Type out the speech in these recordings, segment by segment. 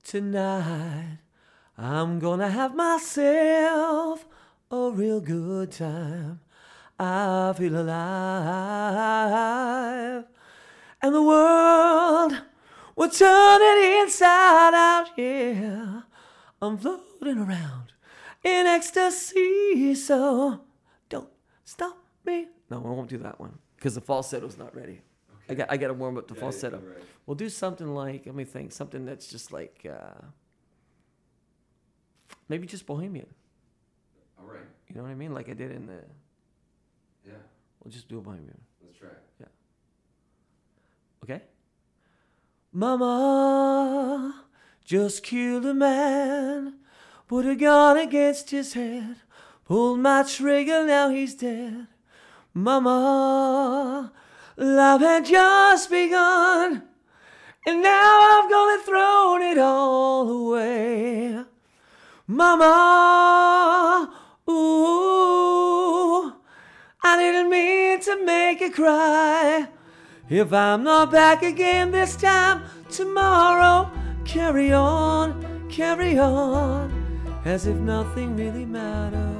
Tonight, I'm gonna have myself a real good time. I feel alive. And the world will turn it inside out, yeah. I'm floating around in ecstasy, so don't stop me. No, I won't do that one because the falsetto's not ready. Okay. I got to warm up the falsetto. Yeah, right. We'll do something like, let me think, something that's just like, maybe just Bohemian. All right. You know what I mean? Like I did in the... Yeah. We'll just do a Bohemian. Let's try. Yeah. Okay? Mama just killed a man, put a gun against his head, pulled my trigger, now he's dead. Mama, love had just begun, and now I've gone and thrown it all away. Mama, ooh, I didn't mean to make you cry. If I'm not back again this time tomorrow, carry on, as if nothing really matters.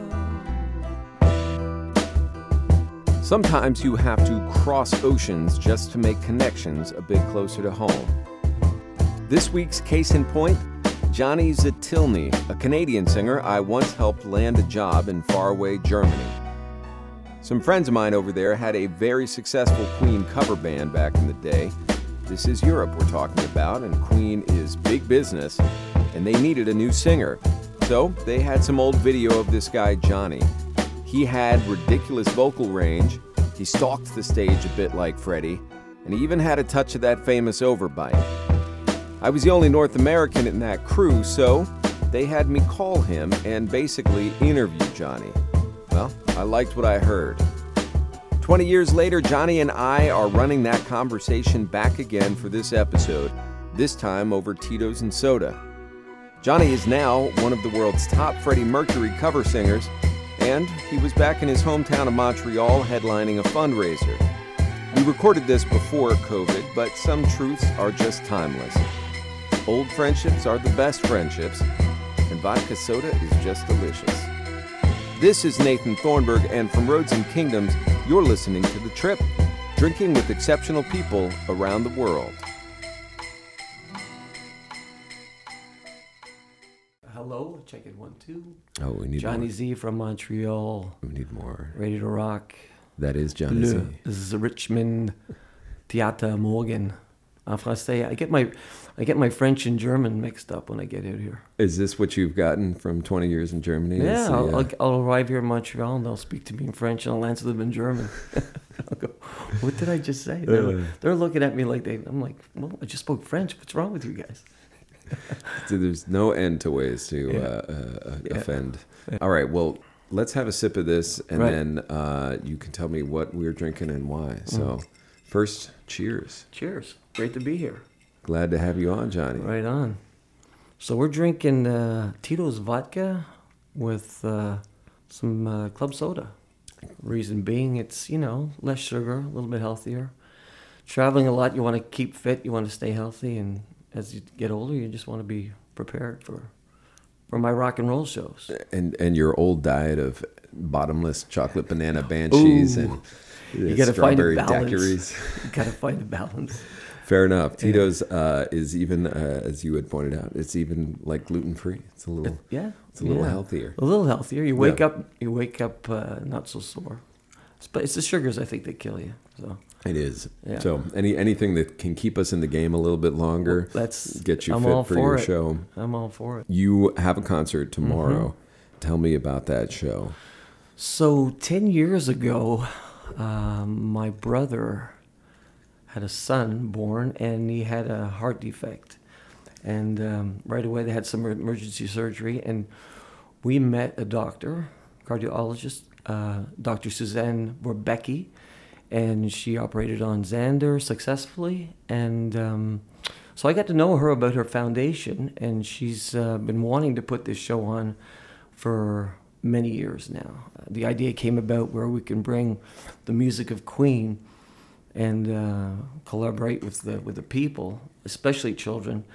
Sometimes you have to cross oceans just to make connections a bit closer to home. This week's case in point, Johnny Zatilny, a Canadian singer I once helped land a job in faraway Germany. Some friends of mine over there had a very successful Queen cover band back in the day. This is Europe we're talking about, and Queen is big business, and they needed a new singer. So they had some old video of this guy, Johnny. He had ridiculous vocal range, he stalked the stage a bit like Freddie, and he even had a touch of that famous overbite. I was the only North American in that crew, so they had me call him and basically interview Johnny. Well, I liked what I heard. 20 years later, Johnny and I are running that conversation back again for this episode, this time over Tito's and Soda. Johnny is now one of the world's top Freddie Mercury cover singers, and he was back in his hometown of Montreal headlining a fundraiser. We recorded this before COVID, but some truths are just timeless. Old friendships are the best friendships, and vodka soda is just delicious. This is Nathan Thornburg, and from Roads and Kingdoms, you're listening to The Trip, drinking with exceptional people around the world. Hello, check it 1, 2. Oh, we need Johnny more. Z from Montreal. We need more. Ready to rock. That is Johnny Z. This is Richmond Theater Morgan. En français. I get my French and German mixed up when I get out here. Is this what you've gotten from 20 years in Germany? Yeah, I'll arrive here in Montreal and they'll speak to me in French and I'll answer them in German. I'll go, what did I just say? They're looking at me like I'm like, well, I just spoke French. What's wrong with you guys? So there's no end to ways to offend. Yeah. All right, well, let's have a sip of this, and then you can tell me what we're drinking and why. So first, cheers. Cheers. Great to be here. Glad to have you on, Johnny. Right on. So we're drinking Tito's vodka with some club soda. Reason being, it's, less sugar, a little bit healthier. Traveling a lot, you want to keep fit, you want to stay healthy, and as you get older, you just want to be prepared for my rock and roll shows. And your old diet of bottomless chocolate banana banshees and you gotta strawberry find a balance. daiquiris. You got to find a balance. Fair enough. Tito's is even, as you had pointed out, it's even like gluten-free. It's a little healthier. A little healthier. You wake up not so sore. But it's the sugars, I think, that kill you. So it is. Yeah. So anything that can keep us in the game a little bit longer, get you fit for your show. I'm all for it. You have a concert tomorrow. Tell me about that show. So 10 years ago, my brother had a son born, and he had a heart defect. And right away, they had some emergency surgery, and we met a doctor, cardiologist, Dr. Suzanne Borbecki, and she operated on Xander successfully. And so I got to know her about her foundation, and she's been wanting to put this show on for many years now. The idea came about where we can bring the music of Queen and collaborate with the people, especially children,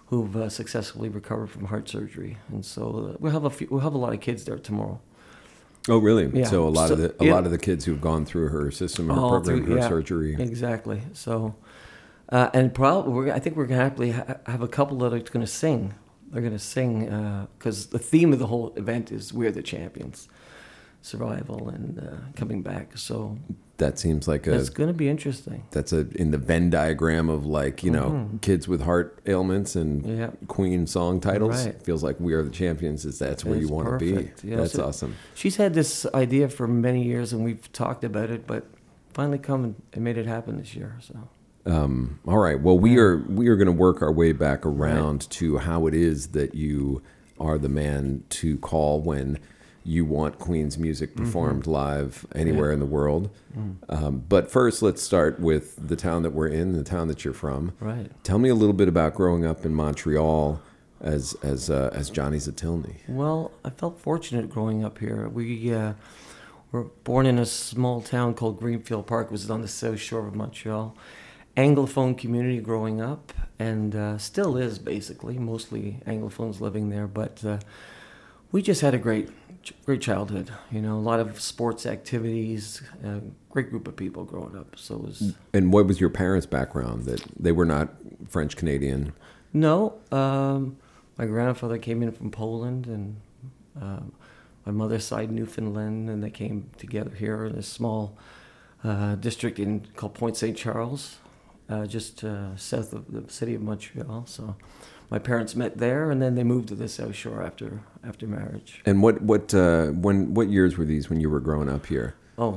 who've successfully recovered from heart surgery, and so we'll have a lot of kids there tomorrow. Oh, really? Yeah. So a lot of the kids who've gone through her system, her program, her surgery. Exactly. So, and probably I think we're gonna happily have a couple that are going to sing. They're going to sing because the theme of the whole event is "We're the Champions," survival and coming back. So that seems like it's going to be interesting. That's in the Venn diagram of like, you know, kids with heart ailments and Queen song titles. Right. Feels like "We Are the Champions" that's where you want to be. Yeah, that's awesome. She's had this idea for many years, and we've talked about it, but finally come and made it happen this year. So. All right. Well, we are going to work our way back around to how it is that you are the man to call when you want Queen's music performed live anywhere in the world. But first, let's start with the town that we're in, the town that you're from. Right. Tell me a little bit about growing up in Montreal as Johnny Zatilny. Well, I felt fortunate growing up here. We were born in a small town called Greenfield Park, which is on the south shore of Montreal. Anglophone community growing up, and still is basically, mostly Anglophones living there, but we just had a great childhood, you know, a lot of sports activities, great group of people growing up. So it was. And what was your parents' background? That they were not French Canadian? No, my grandfather came in from Poland, and my mother's side Newfoundland, and they came together here in a small district called Point St. Charles. Just south of the city of Montreal. So my parents met there, and then they moved to the South Shore after marriage. And what years were these when you were growing up here?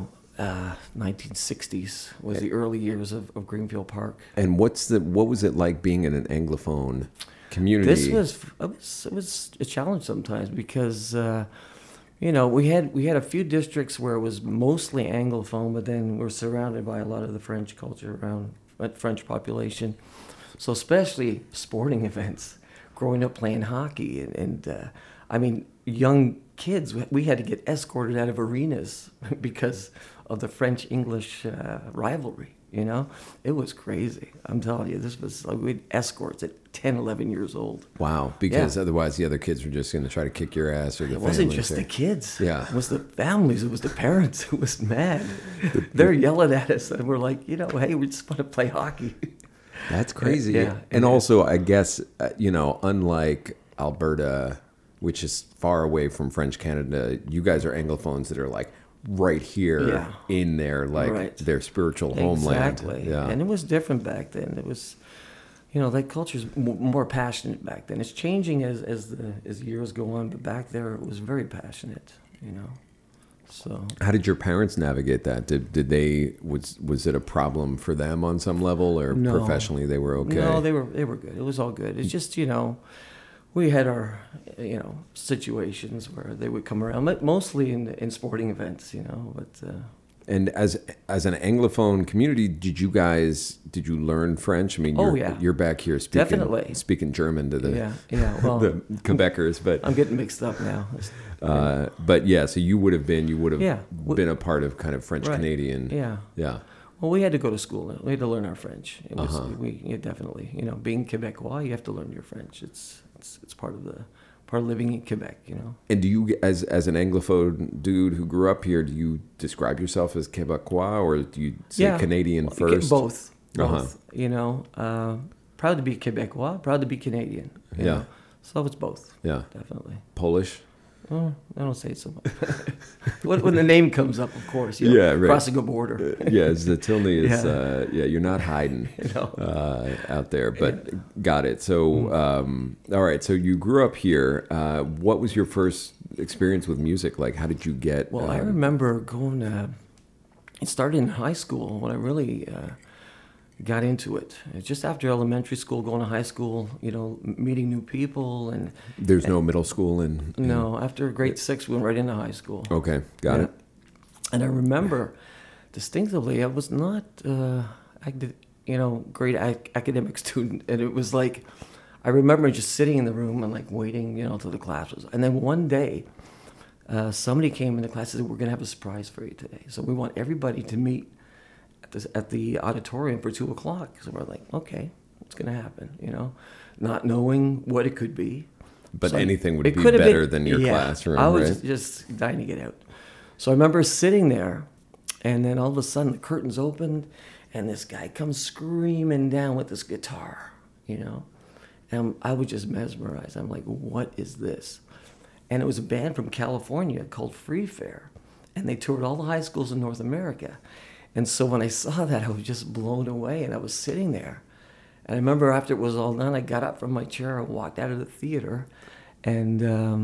1960s was the early years of Greenfield Park. And what was it like being in an Anglophone community? It was a challenge sometimes because you know, we had a few districts where it was mostly Anglophone, but then we're surrounded by a lot of the French culture around. French population, so especially sporting events. Growing up playing hockey, and I mean, young kids, we had to get escorted out of arenas because of the French-English rivalry. You know, it was crazy. I'm telling you, this was like we had escorts at 10, 11 years old. Wow, because otherwise the other kids were just going to try to kick your ass. Or the it wasn't just the kids. Yeah. It was the families. It was the parents. It was mad. They're yelling at us, and we're like, you know, hey, we just want to play hockey. That's crazy. Yeah. And also, I guess, you know, unlike Alberta, which is far away from French Canada, you guys are Anglophones that are like right here in their their spiritual homeland. Exactly. Yeah. And it was different back then. It was, you know, that culture's more passionate back then. It's changing as years go on, but back there it was very passionate, you know. So how did your parents navigate that? Did they was it a problem for them on some level, or professionally they were okay? No, they were good. It was all good. It's just, you know, we had our, you know, situations where they would come around, but mostly in sporting events, you know. But and as an Anglophone community, did you learn French? I mean, you're back here speaking German to the well, the Quebecers, but I'm getting mixed up now. But yeah, so you would have been a part of kind of French Canadian. Yeah. Well, we had to go to school. We had to learn our French. It was definitely, you know, being Quebecois, you have to learn your French. It's part of living in Quebec, you know. And do you, as an Anglophone dude who grew up here, do you describe yourself as Quebecois, or do you say Canadian first? Both. You know, proud to be Quebecois, proud to be Canadian. You know? So it's both. Yeah, definitely. Polish? Oh, I don't say it so much. when the name comes up, of course. You know, crossing a border. Zatilny is, you're not hiding out there, but got it. So, all right, so you grew up here. What was your first experience with music like? How did you get... Well, I remember going it started in high school when I really... got into it. Just after elementary school, going to high school, you know, meeting new people. And there's no middle school in... No, after grade 6, we went right into high school. Okay, got it. And I remember distinctively, I was not, great academic student. And it was like, I remember just sitting in the room and like waiting, you know, till the class was... And then one day, somebody came into class and said, we're going to have a surprise for you today. So we want everybody to meet at the auditorium for 2:00. So we're like, okay, It's going to happen, you know, not knowing what it could be. But So anything would it be could have better been- than your yeah, classroom, I was right? just dying to get out. So I remember sitting there, and then all of a sudden the curtains opened, and this guy comes screaming down with this guitar, you know. And I was just mesmerized. I'm like, what is this? And it was a band from California called Free Fair, and they toured all the high schools in North America. And so when I saw that, I was just blown away, and I was sitting there. And I remember after it was all done, I got up from my chair and walked out of the theater, and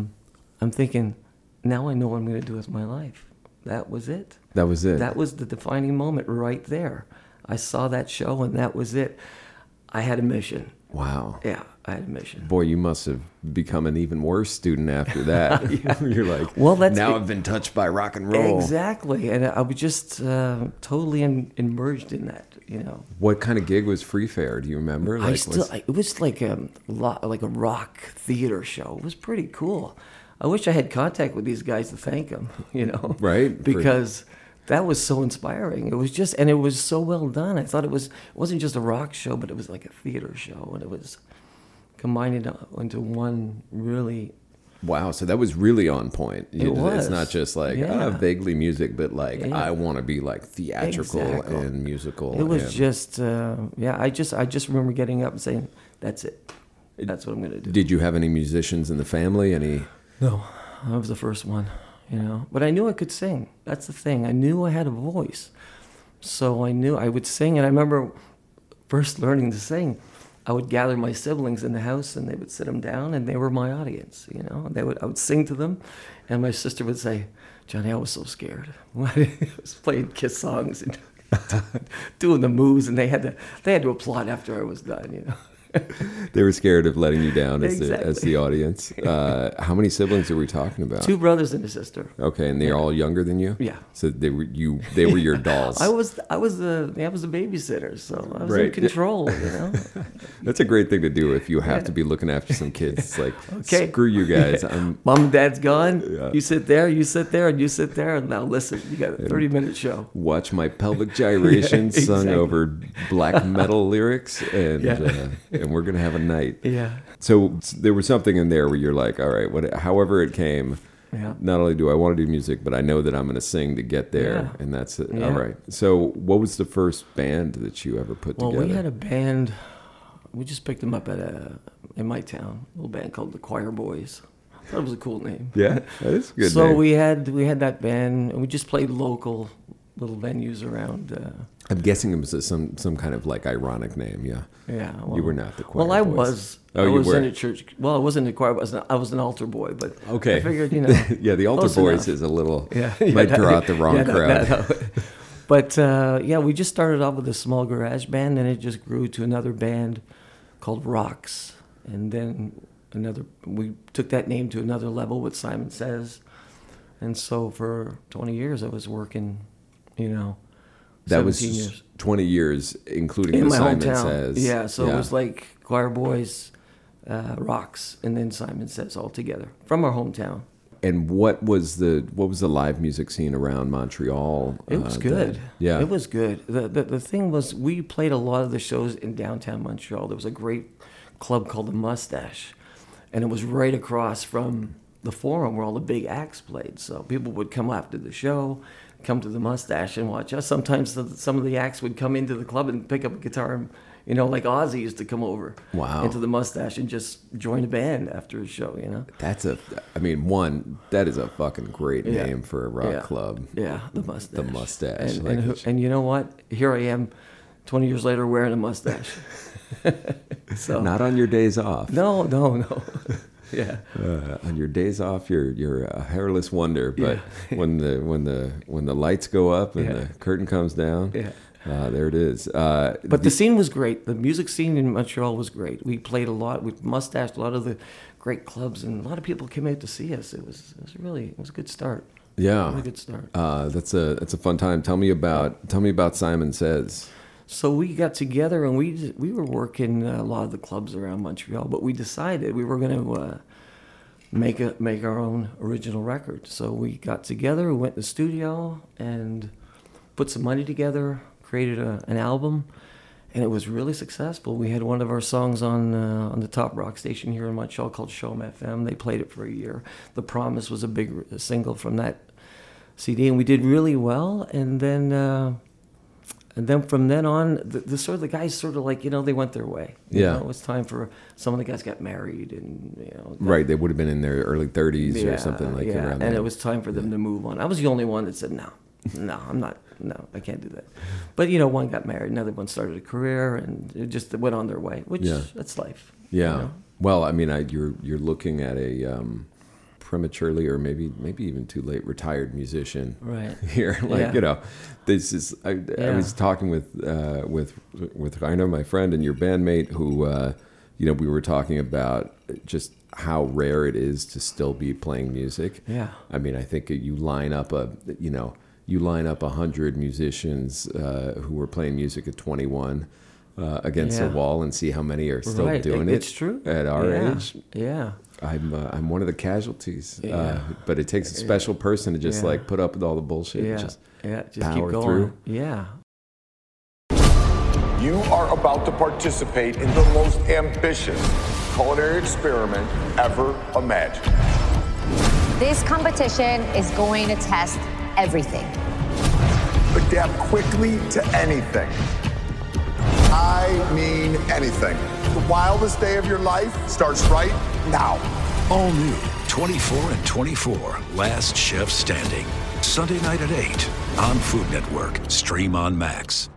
I'm thinking, now I know what I'm going to do with my life. That was it. That was it. That was the defining moment right there. I saw that show, and that was it. I had a mission. Wow. Yeah, I had a mission. Boy, you must have become an even worse student after that. You're like, Well, that's now it. I've been touched by rock and roll. Exactly, and I was just totally immersed in that, you know. What kind of gig was Free Fair? Do you remember? It was like a rock theater show. It was pretty cool. I wish I had contact with these guys to thank them, you know. Right. Because that was so inspiring. It was just, and it was so well done. I thought it wasn't just a rock show, but it was like a theater show, and it was combined into one really. Wow, so that was really on point. It was. It's not just like Yeah. vaguely music, but like Yeah. I want to be like theatrical Exactly. and musical. It was and- just, I just remember getting up and saying, "That's it. That's what I'm going to do." Did you have any musicians in the family? Any? No, I was the first one, you know. But I knew I could sing. That's the thing. I knew I had a voice. So I knew I would sing. And I remember first learning to sing, I would gather my siblings in the house, and they would sit them down, and they were my audience, you know. I would sing to them, and my sister would say, "Johnny, I was so scared." I was playing Kiss songs and doing the moves, and they had to applaud after I was done, you know. They were scared of letting you down as Exactly. the audience. How many siblings are we talking about? 2 brothers and a sister. Okay, and they're all younger than you? Yeah. So they were your dolls. I was the babysitter, so I was in Right. control, you know. That's a great thing to do if you have to be looking after some kids. It's like, Okay. screw you guys. Mom and Dad's gone. Yeah. You sit there, and you sit there, and now listen. You got a 30-minute show. Watch my pelvic gyrations Yeah, sung exactly. over black metal lyrics, and Yeah. and we're gonna have a night. Yeah. So there was something in there where you're like, all right, however it came. Yeah. Not only do I want to do music, but I know that I'm going to sing to get there, Yeah. and that's it. Yeah. All right. So, what was the first band that you ever put Well, together? we had a band. We just picked them up in my town, a little band called the Choir Boys. I thought it was a cool name. Yeah, that is a good. So name. we had that band, and we just played local little venues around. I'm guessing it was some kind of like ironic name. Yeah. Yeah. Well, You were not the Choir Well, I Boys. was. Oh, I you was were. in a church. Well, I wasn't in the choir. I was an altar boy, but Okay. I figured, you know. Yeah, the altar close boys enough. is a little. Yeah. Might draw out the wrong crowd. No. But we just started off with a small garage band, and it just grew to another band called Rocks, and then we took that name to another level with Simon Says, and so for 20 years I was working, you know. That was 17 years. 20 years, including In the my Simon hometown. Says. Yeah, so it was like Choir Boys, Rocks, and then Simon Says all together from our hometown. And what was the live music scene around Montreal? It was good. then? Yeah. It was good. The thing was, we played a lot of the shows in downtown Montreal. There was a great club called the Mustache, and it was right across from the Forum where all the big acts played. So people would come after the show, come to the Mustache and watch us. Sometimes some of the acts would come into the club and pick up a guitar, and, you know, like Ozzy used to come over Wow. into the Mustache and just join a band after a show, you know? That is a fucking great Yeah. name for a rock Yeah. club. Yeah, the Mustache. The Mustache. And you know what? Here I am, 20 years later, wearing a mustache. So Not on your days off. no. Yeah. On your days off, you're a hairless wonder. But Yeah. when the lights go up and Yeah. the curtain comes down, Yeah. there it is. But the scene was great. The music scene in Montreal was great. We played a lot. We mustached a lot of the great clubs, and a lot of people came out to see us. It was a good start. yeah, Really good start. that's a fun time. Tell me about Simon Says. So we got together, and we were working a lot of the clubs around Montreal, but we decided we were going to make our own original record. So we got together, we went to the studio, and put some money together, created an album, And it was really successful. We had one of our songs on the top rock station here in Montreal called Show 'em FM. They played it for a year. The Promise was a big single from that CD, and we did really well. And then from then on, the sort of the guys sort of like, they went their way. You know, it was time for some of the guys got married, and right. They would have been in their early 30s or something like that. And it was time for them to move on. I was the only one that said no, I'm not. No, I can't do that. But one got married, another one started a career, and it just went on their way. Which that's life. Yeah. Well, I mean, you're looking at a prematurely or maybe even too late retired musician, right here. This is. I was talking with I know my friend and your bandmate who we were talking about just how rare it is to still be playing music. Yeah. I mean, I think you line up 100 musicians who were playing music at 21 against a wall and see how many are still doing it. It's true. At our age. Yeah. I'm one of the casualties. But it takes a special person to just put up with all the bullshit and just power keep going. through. Yeah. You are about to participate in the most ambitious culinary experiment ever imagined. This competition is going to test everything. Adapt quickly to anything. I mean anything. The wildest day of your life starts right now. All new 24 and 24, Last Chef Standing. Sunday night at 8 on Food Network. Stream on Max.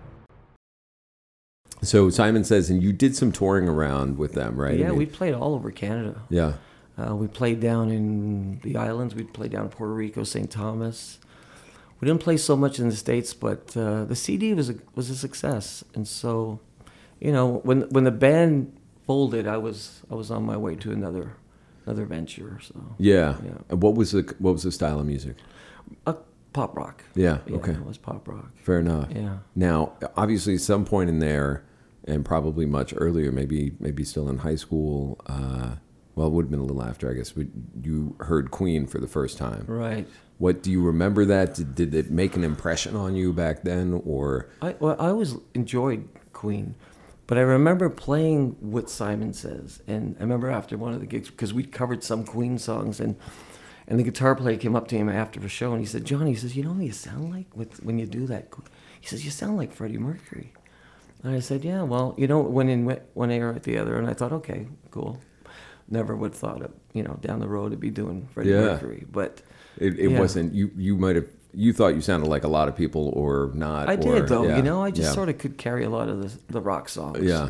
So Simon Says, and you did some touring around with them, right? Yeah, we played all over Canada. Yeah. We played down in the islands. We played down in Puerto Rico, St. Thomas. We didn't play so much in the States, but the CD was a success. And so, when the band folded, I was on my way to another venture. So yeah. And what was the style of music? Pop rock. Yeah. Okay. It was pop rock. Fair enough. Yeah. Now, obviously, some point in there, and probably much earlier, maybe still in high school. Well, it would have been a little after, I guess. You heard Queen for the first time. Right. What do you remember that? Did it make an impression on you back then, or? I always enjoyed Queen, but I remember playing with Simon Says, and I remember after one of the gigs, because we covered some Queen songs, and the guitar player came up to him after the show, and he said, "Johnny," he says, "you know what you sound like when you do that?" He says, "You sound like Freddie Mercury." And I said, "Yeah, well, went in one ear at the other," and I thought, okay, cool. Never would have thought of, down the road to be doing Freddie Mercury, but it wasn't. You might have. You thought you sounded like a lot of people, or not. I did though. Yeah, I just sort of could carry a lot of the rock songs. Yeah.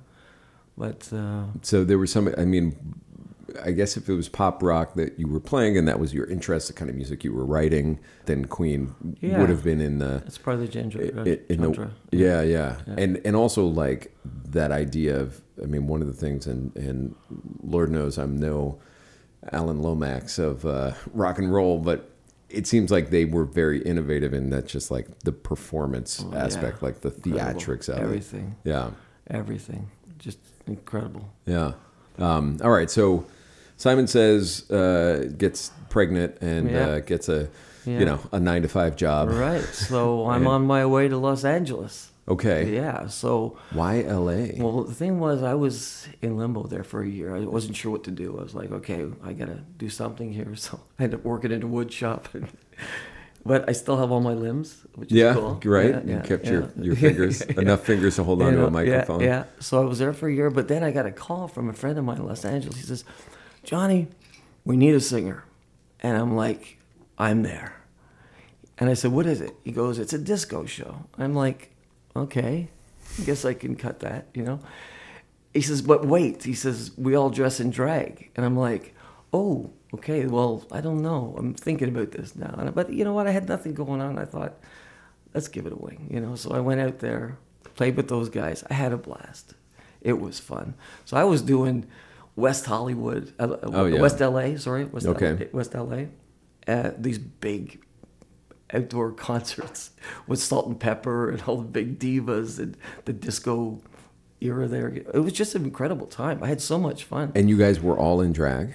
But so there was some. I mean, I guess if it was pop rock that you were playing and that was your interest, the kind of music you were writing, then Queen would have been in the. It's part of the genre. Yeah. And also like that idea of. I mean, one of the things, and Lord knows I'm no Alan Lomax of rock and roll, but it seems like they were very innovative in that, just like the performance aspect, like the theatrics of everything. it. Yeah. Everything. Just incredible. Yeah. All right. So Simon Says gets pregnant and gets a 9-to-5 job. Right. So I'm on my way to Los Angeles. Okay. Yeah, so... Why L.A.? Well, the thing was, I was in limbo there for a year. I wasn't sure what to do. I was like, okay, I got to do something here. So I ended up working in a wood shop. But I still have all my limbs, which is cool. Right? You kept your fingers, enough fingers to hold on to a microphone. Yeah. So I was there for a year, but then I got a call from a friend of mine in Los Angeles. He says, "Johnny, we need a singer." And I'm like, "I'm there." And I said, "What is it?" He goes, "It's a disco show." I'm like... Okay, I guess I can cut that, He says, "But wait," he says, "we all dress in drag." And I'm like, "Oh, okay, well, I don't know. I'm thinking about this now." But you know what? I had nothing going on. I thought, let's give it a wing, So I went out there, played with those guys. I had a blast. It was fun. So I was doing West Hollywood, West LA, West LA. These big outdoor concerts with Salt and Pepper and all the big divas and the disco era there. It was just an incredible time. I had so much fun. And you guys were all in drag?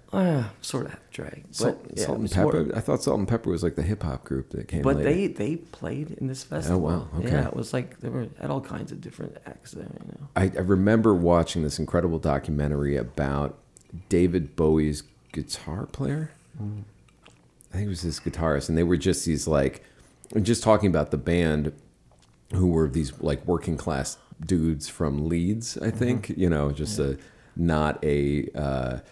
Sort of half drag. Salt Yeah, and it's Pepper. more- I thought Salt and Pepper was like the hip hop group that came But later. they played in this festival. wow, okay. Yeah, it was like they had all kinds of different acts there. I remember watching this incredible documentary about David Bowie's guitar player. I think it was his guitarist, and they were just these like, just talking about the band, who were these like working class dudes from Leeds, I think. Just not a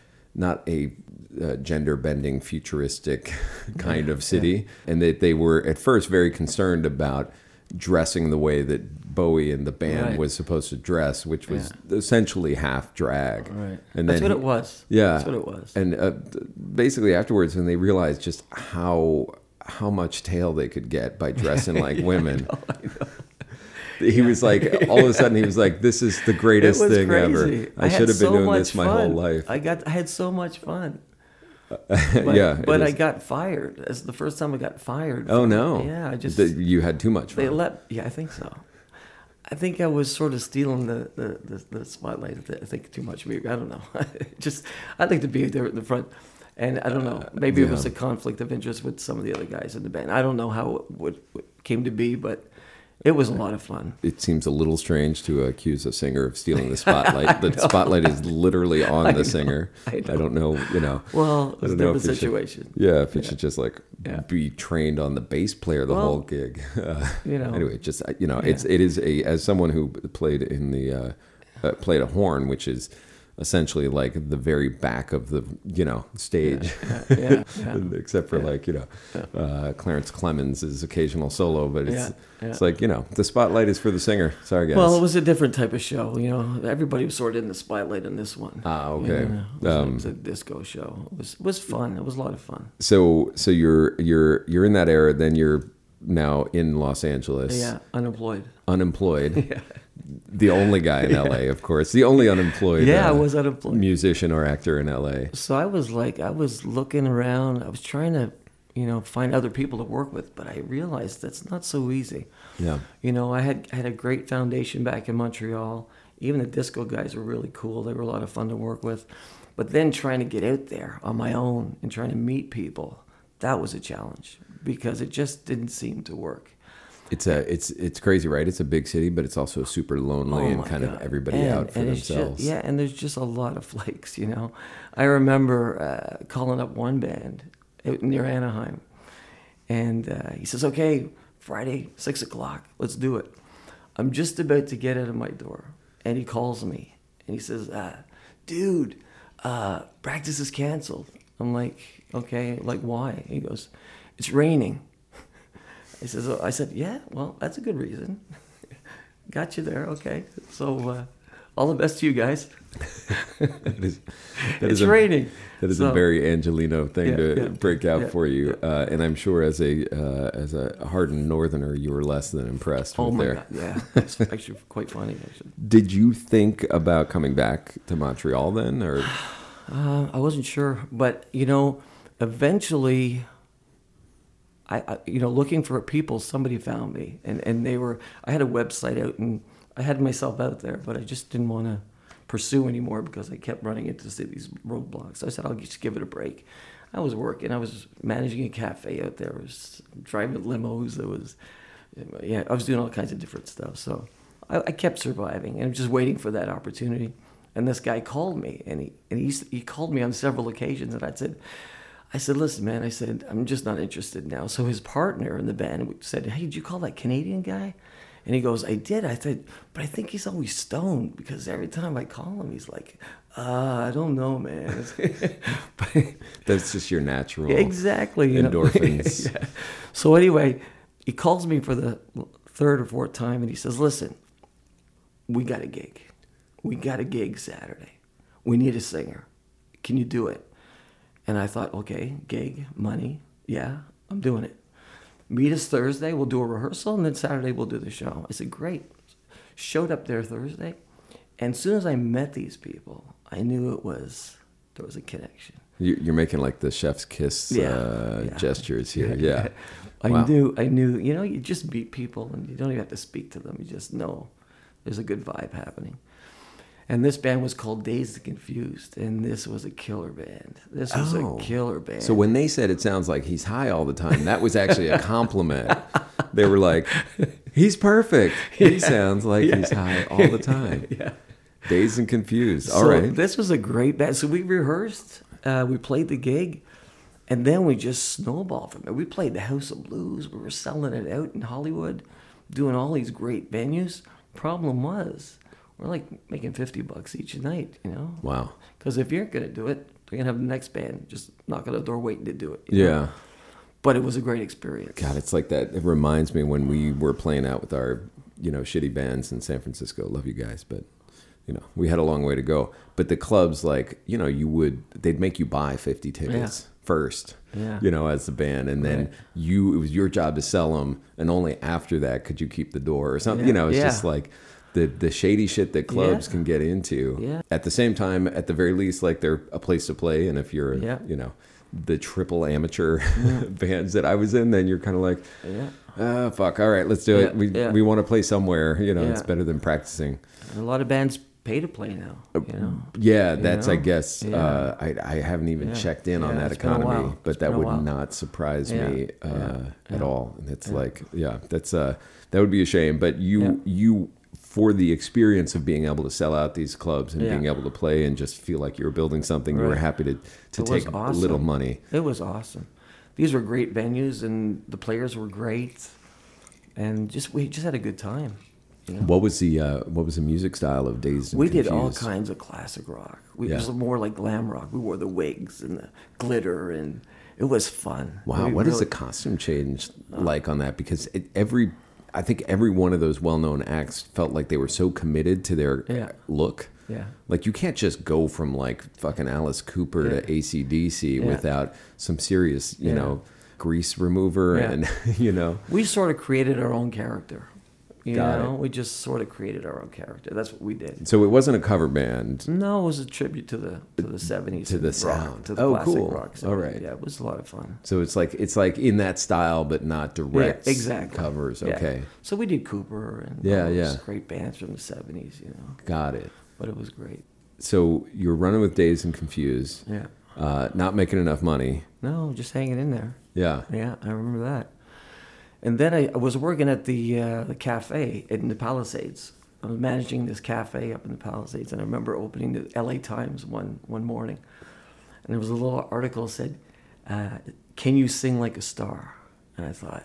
gender bending futuristic kind of city, and that they were at first very concerned about dressing the way that Bowie and the band was supposed to dress, which was essentially half drag. Right. And That's then what it was. Yeah. That's what it was. And basically afterwards, when they realized just how much tail they could get by dressing like women, I know. he was like, all of a sudden he was like, this is the greatest It was thing crazy. ever. I should have been doing this my whole life. I had so much fun. Yeah, But it I is. got fired. That's the first time I got fired. Oh no! Yeah, I just you had too much fun. Yeah, I think so. I think I was sort of stealing the spotlight. I think too much. I don't know. I'd like to be there at the front, and I don't know. Maybe it was a conflict of interest with some of the other guys in the band. I don't know how it what came to be, but it was a lot of fun. It seems a little strange to accuse a singer of stealing the spotlight. The spotlight is literally on the singer. I don't know. Well, it was I a don't know different if it should- situation. if it should just like be trained on the bass player the whole gig. Anyway, just it is as someone who played in the played a horn, which is essentially like the very back of the stage, except for Clarence Clemens' occasional solo, but it's like the spotlight is for the singer. Sorry guys. Well, it was a different type of show. Everybody was sort of in the spotlight in this one. Okay. It was a disco show. It was fun. It was a lot of fun. So you're in that era. Then you're now in Los Angeles. Yeah, unemployed. Unemployed. The only guy in LA, of course. The only unemployed. I was unemployed. Musician or actor in LA. So I was looking around. I was trying to, find other people to work with, but I realized that's not so easy. Yeah. I had a great foundation back in Montreal. Even the disco guys were really cool. They were a lot of fun to work with. But then trying to get out there on my own and trying to meet people, that was a challenge because it just didn't seem to work. It's crazy, right? It's a big city, but it's also super lonely and kind of everybody out for themselves. And there's just a lot of flakes, I remember calling up one band out near Anaheim, and he says, "Okay, Friday, 6:00, let's do it." I'm just about to get out of my door, and he calls me, and he says, "Dude, practice is canceled." I'm like, "Okay, like why?" He goes, "It's raining." I said, "Yeah, well, that's a good reason." Got you there, okay. So, all the best to you guys. It's raining. That is a very Angelino thing to break out for you, and I'm sure as a hardened Northerner, you were less than impressed. Oh with my there. God, yeah, it's actually quite funny. Actually, did you think about coming back to Montreal then, or? I wasn't sure, but eventually. I looking for people, somebody found me, and I had a website out, and I had myself out there, but I just didn't want to pursue anymore because I kept running into these roadblocks. So I said, I'll just give it a break. I was working. I was managing a cafe out there. I was driving limos. I was doing all kinds of different stuff. So I kept surviving and just waiting for that opportunity. And this guy called me, and he called me on several occasions, and I said, "Listen, man," I said, "I'm just not interested now." So his partner in the band said, "Hey, did you call that Canadian guy?" And he goes, "I did." I said, "But I think he's always stoned because every time I call him, he's like, I don't know, man." That's just your natural exactly endorphins. Yeah. So anyway, he calls me for the third or fourth time, and he says, "Listen, we got a gig. We got a gig Saturday. We need a singer. Can you do it?" And I thought, okay, gig, money, yeah, I'm doing it. Meet us Thursday, we'll do a rehearsal, and then Saturday we'll do the show. I said, great. Showed up there Thursday, and as soon as I met these people, I knew there was a connection. You're making like the chef's kiss gestures here. Yeah. I knew, you just meet people, and you don't even have to speak to them. You just know there's a good vibe happening. And this band was called Dazed and Confused, and this was a killer band. This was a killer band. So when they said it sounds like he's high all the time, that was actually a compliment. They were like, he's perfect. He sounds like he's high all the time. Yeah. Dazed and Confused. All So right. this was a great band. So we rehearsed, we played the gig, and then we just snowballed from it. We played the House of Blues. We were selling it out in Hollywood, doing all these great venues. Problem was, we're like making $50 each night, you know? Wow. Because if you're going to do it, they're going to have the next band just knock on the door waiting to do it. You know? Yeah. But it was a great experience. God, it's like that. It reminds me when we were playing out with our, shitty bands in San Francisco. Love you guys, but we had a long way to go. But the clubs, like, they'd make you buy 50 tickets first, as the band, and then it was your job to sell them, and only after that could you keep the door or something. It's just like the shady shit that clubs can get into. Yeah. At the same time, at the very least, like they're a place to play, and if you're, the triple amateur bands that I was in, then you're kind of like, oh, fuck, all right, let's do it. We want to play somewhere, it's better than practicing. And a lot of bands pay to play now, Yeah, that's, I guess, I haven't even checked in on that economy, but that would not surprise me at all. And it's like, that's that would be a shame. But you for the experience of being able to sell out these clubs and being able to play and just feel like you were building something, you were happy to take a little money. It was awesome. These were great venues, and the players were great, and we just had a good time. What was the music style of Dazed and We Confused? did all kinds of classic rock. It was more like glam rock. We wore the wigs and the glitter, and it was fun. Wow, what is the costume change like on that? Because I think every one of those well-known acts felt like they were so committed to their look. Yeah. Like, you can't just go from like fucking Alice Cooper to AC/DC without some serious, grease remover and, We sort of created our own character. Got it. We just sort of created our own character. That's what we did. So it wasn't a cover band. No, it was a tribute to the 70s, to the rock, sound, to the classic cool. rock. All right, yeah, it was a lot of fun. So it's like in that style, but not direct exactly. covers. Yeah. Okay. So we did Cooper and all those great bands from the 70s. Got it. But it was great. So you were running with Dazed and Confused. Yeah. Not making enough money. No, just hanging in there. Yeah. Yeah, I remember that. And then I was working at the cafe in the Palisades. I was managing this cafe up in the Palisades, and I remember opening the LA Times one morning, and there was a little article that said, "Can you sing like a star?" And I thought,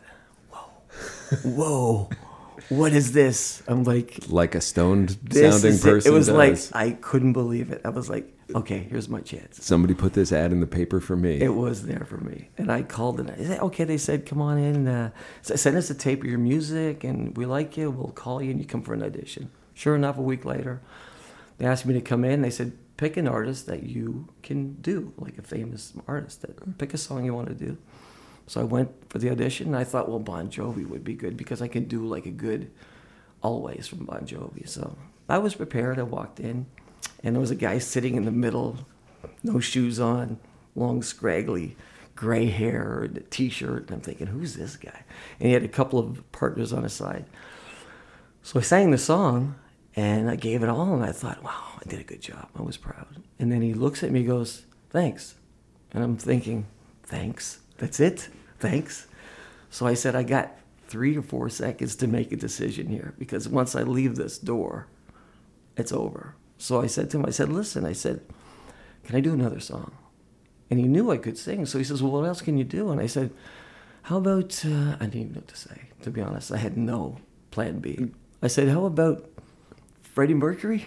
whoa, what is this? I'm like a stoned sounding person. It was like, I couldn't believe it. I was like, okay, here's my chance. Somebody put this ad in the paper for me. It was there for me. And I called and I said, okay, they said, come on in. Send us a tape of your music, and we like you. We'll call you, and you come for an audition. Sure enough, a week later, they asked me to come in. They said, pick an artist that you can do, like a famous artist. Pick a song you want to do. So I went for the audition, and I thought, well, Bon Jovi would be good because I can do like a good Always from Bon Jovi. So I was prepared. I walked in, and there was a guy sitting in the middle, no shoes on, long, scraggly, gray hair, and a T-shirt. And I'm thinking, who's this guy? And he had a couple of partners on his side. So I sang the song, and I gave it all, and I thought, wow, I did a good job. I was proud. And then he looks at me and goes, thanks. And I'm thinking, thanks? That's it? Thanks? So I said, I got 3 or 4 seconds to make a decision here, because once I leave this door, it's over. So I said to him, listen, can I do another song? And he knew I could sing. So he says, well, what else can you do? And I said, how about, I didn't even know what to say, to be honest. I had no plan B. I said, how about Freddie Mercury?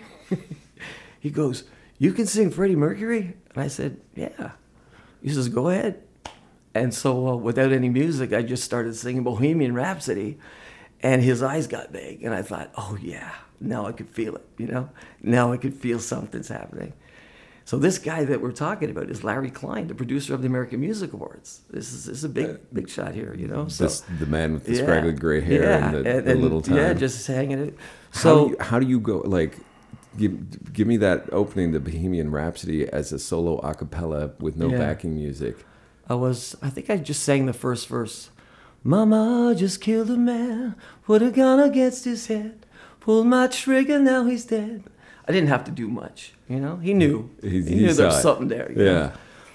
He goes, you can sing Freddie Mercury? And I said, yeah. He says, go ahead. And so without any music, I just started singing Bohemian Rhapsody, and his eyes got big. And I thought, oh, yeah, now I could feel it, Now I could feel something's happening. So this guy that we're talking about is Larry Klein, the producer of the American Music Awards. This is a big shot here, So the man with the scraggly gray hair and the little time. Yeah, just hanging it. So how do you go, like, give me that opening to Bohemian Rhapsody as a solo a cappella with no backing music. I think I just sang the first verse. Mama just killed a man, put a gun against his head, pulled my trigger, now he's dead. I didn't have to do much, you know. He knew. He knew saw there was it. something there. you know?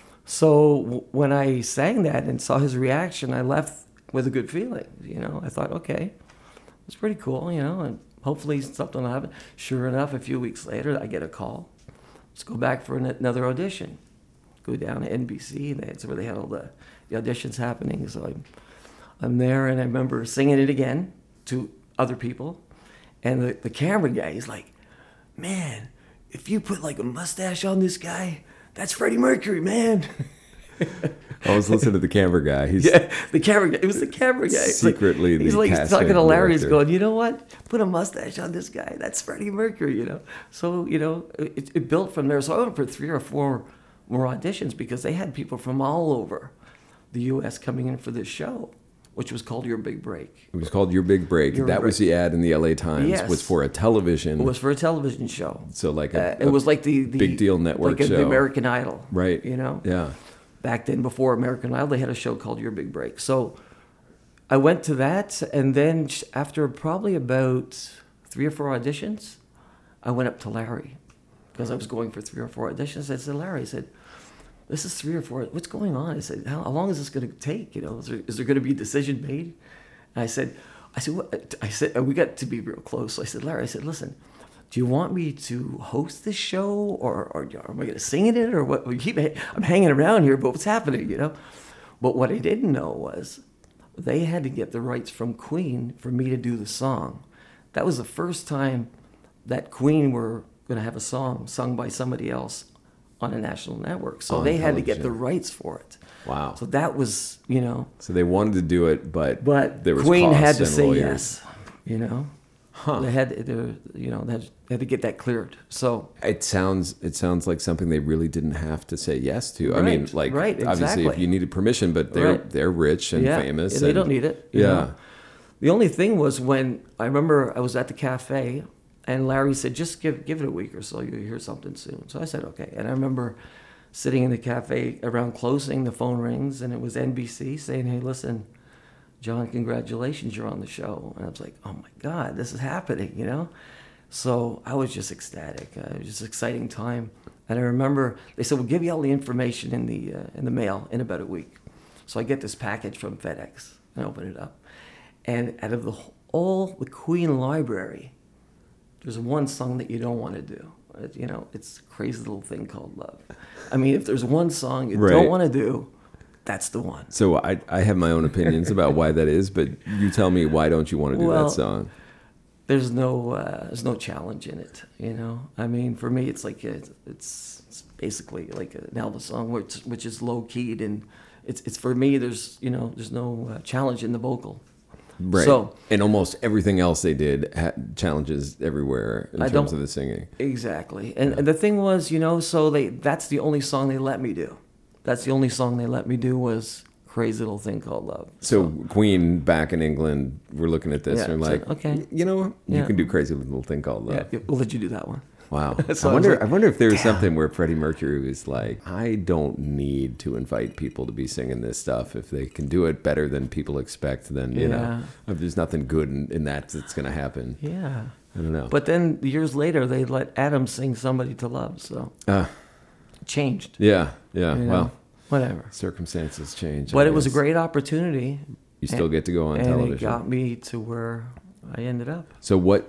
So when I sang that and saw his reaction, I left with a good feeling. You know, I thought, okay, it's pretty cool, you know, and hopefully something will happen. Sure enough, a few weeks later, I get a call. Let's go back for another audition. Go down to NBC. That's where they had all the auditions happening. So I'm there, and I remember singing it again to other people. And the camera guy, he's like, man, if you put like a mustache on this guy, that's Freddie Mercury, man. I was listening to the camera guy. He's the camera guy. It was the camera guy. secretly he's the like casting talking to Larry. He's director. going, you know what? Put a mustache on this guy. That's Freddie Mercury, you know. So, you know, it built from there. So I went for 3 or 4 more auditions because they had people from all over the U.S. coming in for this show, which was called Your Big Break. It was called Your Big Break. Your That Big was the ad in the LA Times. Yes. Was for a television. It was for a television show. So like It was like the Big Deal Network like show. the American Idol, Right. You know. Yeah. Back then, before American Idol, they had a show called Your Big Break. So I went to that, and then after probably about 3 or 4 auditions, I went up to Larry because I was going for 3 or 4 auditions. I said, Larry, I said, this is 3 or 4. What's going on? I said, how long is this going to take? You know, is there going to be a decision made? And I said, what? I said, and we got to be real close. So I said, Larry, I said, listen, do you want me to host this show, or am I going to sing in it, or what? I'm hanging around here, but what's happening, you know? But what I didn't know was they had to get the rights from Queen for me to do the song. That was the first time that Queen were going to have a song sung by somebody else on a national network. So On they had to get the television. rights for it. Wow. So that was, you know, So they wanted to do it, but there was Queen costs had to and say lawyers. yes, you know. They had to get that cleared. So It sounds like something they really didn't have to say yes to. I mean, Right, like right, obviously if exactly. you needed permission, but Right. they're rich and famous. and they don't need it. you Yeah. know. The only thing was when I remember I was at the cafe and Larry said, just give it a week or so, you'll hear something soon. So I said, okay. And I remember sitting in the cafe around closing, the phone rings, and it was NBC saying, hey, listen, John, congratulations, you're on the show. And I was like, oh my God, this is happening, you know? So I was just ecstatic. It was just an exciting time. And I remember they said, we'll give you all the information in the mail in about a week. So I get this package from FedEx and I open it up. And out of all the Queen library, there's one song that you don't want to do. You know, it's a crazy little thing called Love. I mean, if there's one song you Right. don't want to do, that's the one. So I have my own opinions about why that is, but you tell me, why don't you want to do Well, that song? There's no challenge in it, you know. I mean, for me, it's like it's basically like an Elvis song, which is low keyed, and it's for me. There's no challenge in the vocal. Right. So and almost everything else they did had challenges everywhere in terms of the singing. Exactly, and the thing was, you know, so that's the only song they let me do. That's the only song they let me do was Crazy Little Thing Called Love. So Queen back in England, we're looking at this Yeah, and it's like, like, okay. you know what? You Yeah. can do Crazy Little Thing Called Love. Yeah, we'll let you do that one. Wow. So I I was like, wonder if there was something where Freddie Mercury was like, I don't need to invite people to be singing this stuff. If they can do it better than people expect, then, you know, Yeah. if there's nothing good in that that's going to happen. Yeah. I don't know. But then years later, they let Adam sing Somebody to Love, so it changed. Yeah. you know? Well, Whatever. circumstances change. But I it was a guess. great opportunity. You still get to go on and television. it got me to where I ended up. So what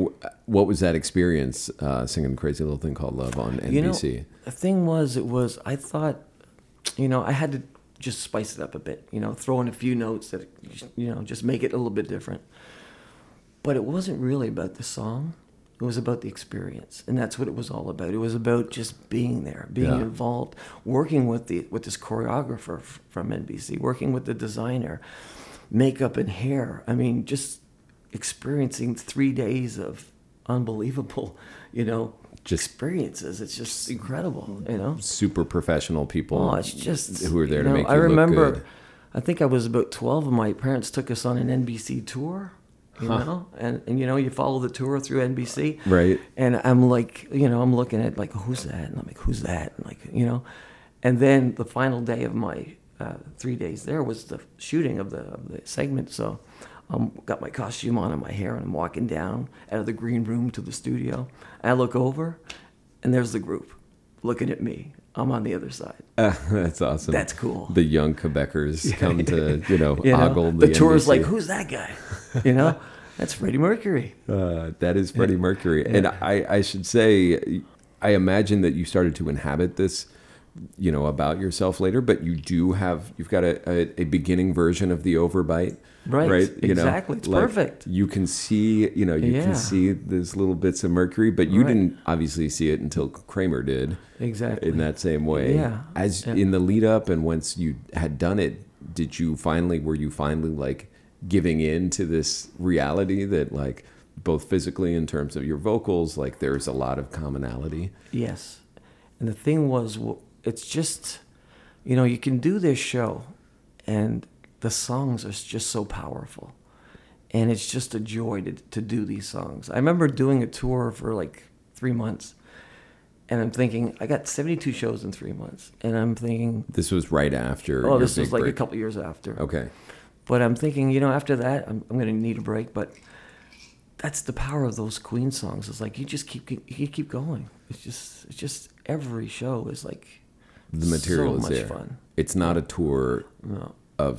was that experience singing Crazy Little Thing Called Love on NBC? You know, the thing was, I thought, you know, I had to just spice it up a bit, you know, throw in a few notes that, you know, just make it a little bit different. But it wasn't really about the song. It was about the experience, and that's what it was all about. It was about just being there, being Yeah. involved, working with this choreographer from NBC, working with the designer, makeup and hair. I mean, just experiencing 3 days of unbelievable, you know, experiences. It's just incredible, you know. Super professional people. Oh, it's just who are there you to know, make you I remember, look good. I think I was about 12, and my parents took us on an NBC tour. You know, and you know, you follow the tour through NBC, Right. And I'm like, you know, I'm looking at like, who's that? And I'm like, who's that? And like, you know, and then the final day of my 3 days there was the shooting of the segment. So got my costume on and my hair, and I'm walking down out of the green room to the studio. And I look over, and there's the group looking at me. I'm on the other side. That's awesome. That's cool. The young Quebecers come to, ogle the tour's NBC. like, who's that guy? That's Freddie Mercury. That is Freddie Mercury. Yeah. And I should say, I imagine that you started to inhabit this, about yourself later, but you've got a beginning version of the overbite. Right. Exactly. It's perfect. You can see, can see these little bits of Mercury, but you didn't obviously see it until Kramer did. Exactly. In that same way. Yeah. In the lead up and once you had done it, were you finally like giving in to this reality that like both physically in terms of your vocals, like there's a lot of commonality? Yes. And the thing was, it's just, you can do this show and the songs are just so powerful. And it's just a joy to do these songs. I remember doing a tour for like 3 months. And I'm thinking, I got 72 shows in 3 months. And I'm thinking... This was right after Oh, your this was big like break. a couple years after. Okay. But I'm thinking, after that, I'm going to need a break. But that's the power of those Queen songs. It's like you keep going. It's just every show is like The material so is much there. fun. It's not a tour No. of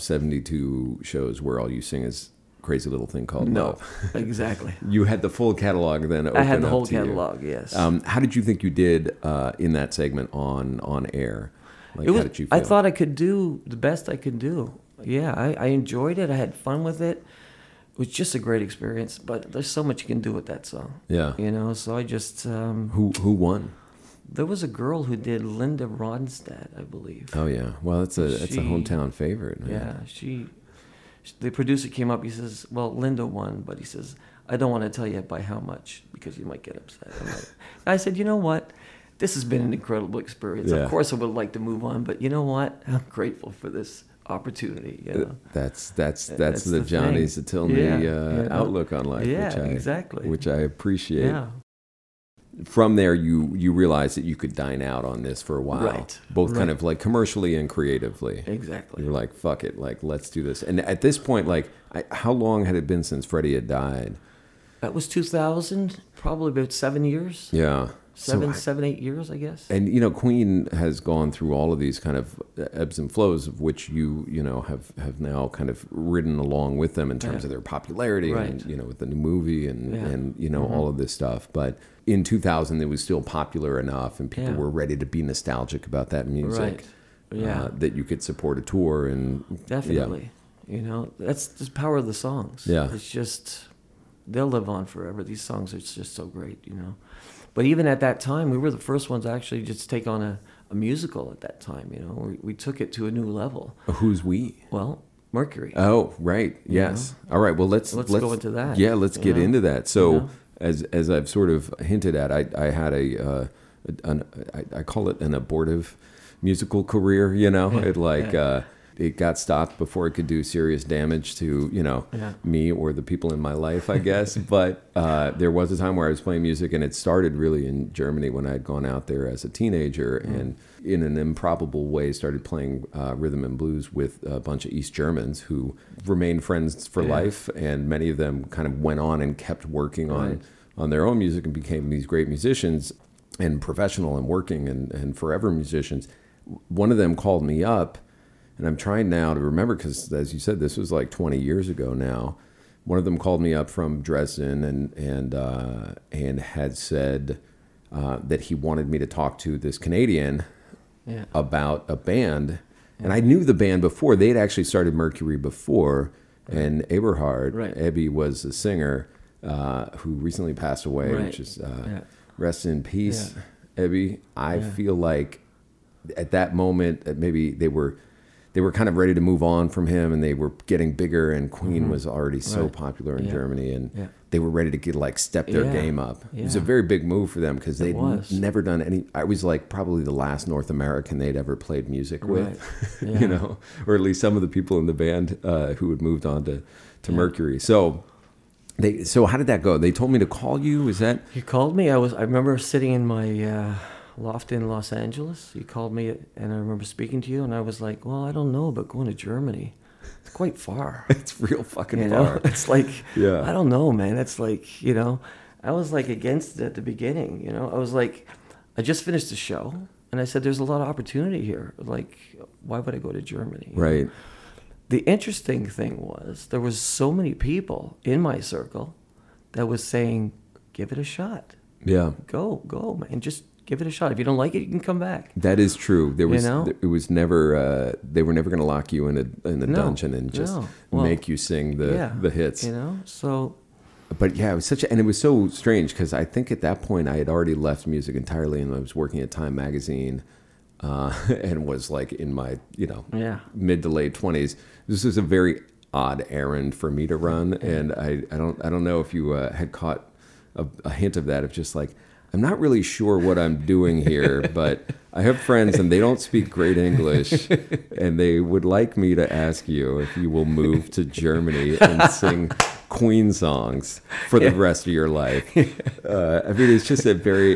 72 shows where all you sing is Crazy Little Thing Called Love. Exactly. You had the full catalog then open I had the up whole to you. catalog, yes. How did you think you did in that segment on air? Like, how did you feel? I thought I could do the best I could do. Yeah, I enjoyed it. I had fun with it. It was just a great experience. But there's so much you can do with that song. Yeah. So I just... Who won? There was a girl who did Linda Ronstadt, I believe. Oh yeah, well that's a hometown favorite. Man. Yeah, the producer came up. He says, "Well, Linda won, but he says I don't want to tell you by how much because you might get upset." I said, "You know what? This has been an incredible experience. Yeah. Of course, I would like to move on, but you know what? I'm grateful for this opportunity." That's the Johnny Zatilny outlook on life. Which I appreciate. Yeah. From there, you realized that you could dine out on this for a while, Right. Both kind of like commercially and creatively. Exactly. You were like, "Fuck it, like let's do this." And at this point, like, how long had it been since Freddie had died? That was 2000, probably about 7 years. Yeah, 7, 8 years, I guess. And Queen has gone through all of these kind of ebbs and flows, of which you have now kind of ridden along with them in terms of their popularity, Right. and with the new movie and all of this stuff. But in 2000, it was still popular enough, and people were ready to be nostalgic about that music. Right. Yeah. That you could support a tour and Definitely. That's the power of the songs. Yeah. It's just, they'll live on forever. These songs are just so great, But even at that time, we were the first ones to actually just take on a musical at that time, We took it to a new level. Who's we? Well, Mercury. Oh, right. Yes. All right. Well, let's go into that. Yeah, let's get into that. So, as I've sort of hinted at, I had I call it an abortive musical career. It got stopped before it could do serious damage to me or the people in my life, I guess. But there was a time where I was playing music, and it started really in Germany when I had gone out there as a teenager, and in an improbable way started playing rhythm and blues with a bunch of East Germans who remained friends for life, and many of them kind of went on and kept working on their own music and became these great musicians and professional and working and forever musicians. One of them called me up. And I'm trying now to remember, because as you said, this was like 20 years ago now. One of them called me up from Dresden and had said that he wanted me to talk to this Canadian about a band. And I knew the band before. They'd actually started Mercury before. And Eberhard, Ebby, was a singer who recently passed away, which is rest in peace, Ebby. I feel like at that moment, maybe they were kind of ready to move on from him, and they were getting bigger, and Queen was already so popular in Germany, and they were ready to step their game up. It was a very big move for them because they'd never done any. I was like probably the last North American they'd ever played music with, or at least some of the people in the band who had moved on to Mercury. So how did that go? They told me to call you. Is that? You called me. I remember sitting in my loft in Los Angeles. You called me, and I remember speaking to you, and I was like, "Well, I don't know about going to Germany." It's quite far. It's real fucking You know, far. it's like, Yeah. I don't know, man. It's like, you know, I was like against it at the beginning, you know. I was like, I just finished the show, and I said, there's a lot of opportunity here. Like, why would I go to Germany? You know? Right. The interesting thing was there was so many people in my circle that was saying, give it a shot. Yeah. Go, man. Just give it a shot. If you don't like it, you can come back. That is true. There was, You know? it was never. They were never going to lock you in a No, dungeon and just no. Well, make you sing the hits. You know, so But yeah, it was and it was so strange because I think at that point I had already left music entirely, and I was working at Time Magazine, and was like in my Yeah. mid to late 20s. This was a very odd errand for me to run, and I don't know if you had caught a hint of that, of just like, I'm not really sure what I'm doing here, but I have friends and they don't speak great English, and they would like me to ask you if you will move to Germany and sing Queen songs for the rest of your life. I mean, it's just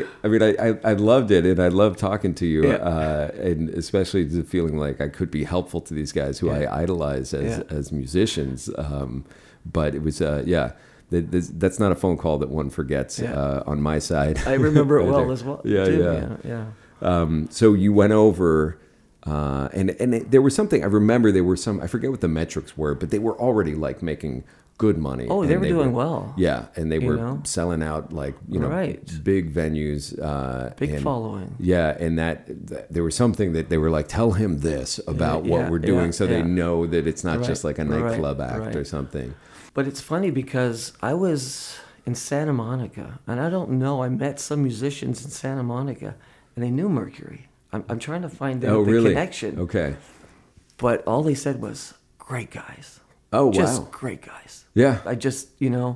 I loved it, and I loved talking to you, and especially the feeling like I could be helpful to these guys who I idolize as musicians. But it was, that's not a phone call that one forgets on my side. I remember it well either. as well. Yeah, too. yeah. So you went over, and there was something, I remember there were some, I forget what the metrics were, but they were already like making good money. Oh, they were doing well. Yeah, and they were know? selling out like, Right. big venues. Big and, following. Yeah, and that there was something that they were like, tell him this about what we're doing, so they know that it's not just like a nightclub act or something. But it's funny because I was in Santa Monica, and I don't know, I met some musicians in Santa Monica, and they knew Mercury. I'm trying to find the connection. Okay. But all they said was, great guys. Oh, wow. Just great guys. Yeah. I just, And